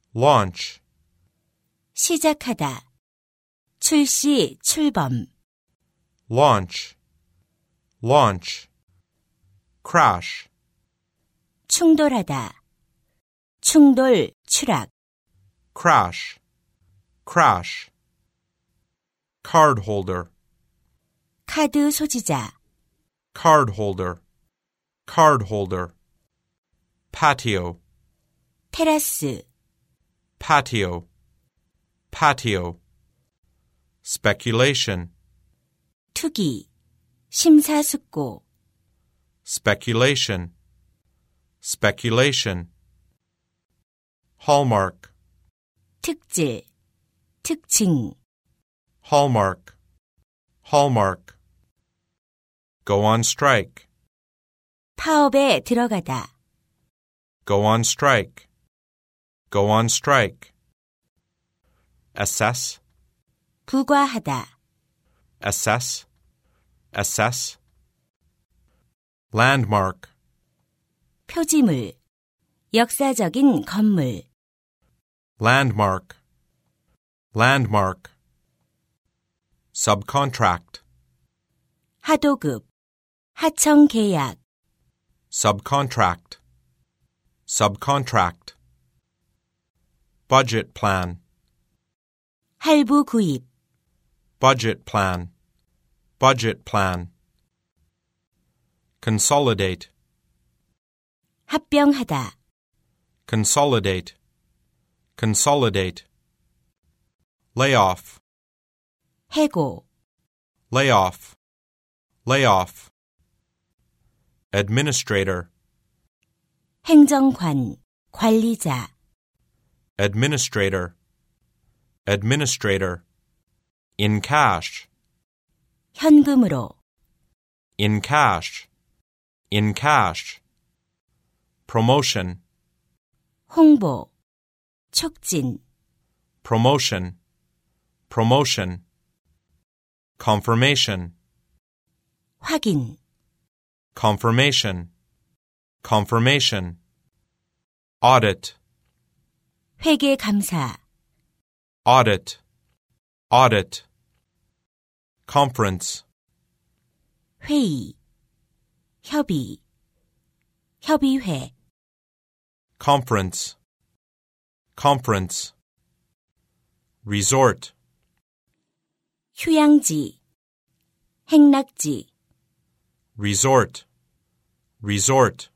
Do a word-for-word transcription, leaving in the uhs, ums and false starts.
launch, 시작하다, 출시, 출범, launch, launch, crash, 충돌하다, 충돌, 추락, crash, crash, card holder, 카드 소지자, card holder, card holder, patio, 테라스, patio, patio, speculation, 투기, 심사숙고, speculation, speculation, hallmark, 특질, 특징, hallmark, hallmark, go on strike, 파업에 들어가다, go on strike, go on strike, assess, 부과하다, assess, assess, landmark, 표지물, 역사적인 건물, landmark, landmark, subcontract, 하도급, 하청계약, subcontract, subcontract, budget plan, 할부 구입, budget plan, budget plan, consolidate, 합병하다, consolidate, consolidate, layoff, 해고, layoff, layoff, administrator, 행정관, 관리자, administrator, administrator, in cash, 현금으로, in cash, in cash, promotion, 홍보, 촉진, promotion, promotion, confirmation, 확인, confirmation, confirmation, audit, 회계감사, audit, audit, conference, 회의, 협의, 협의회, conference, conference, resort, 휴양지, 행락지, resort, resort,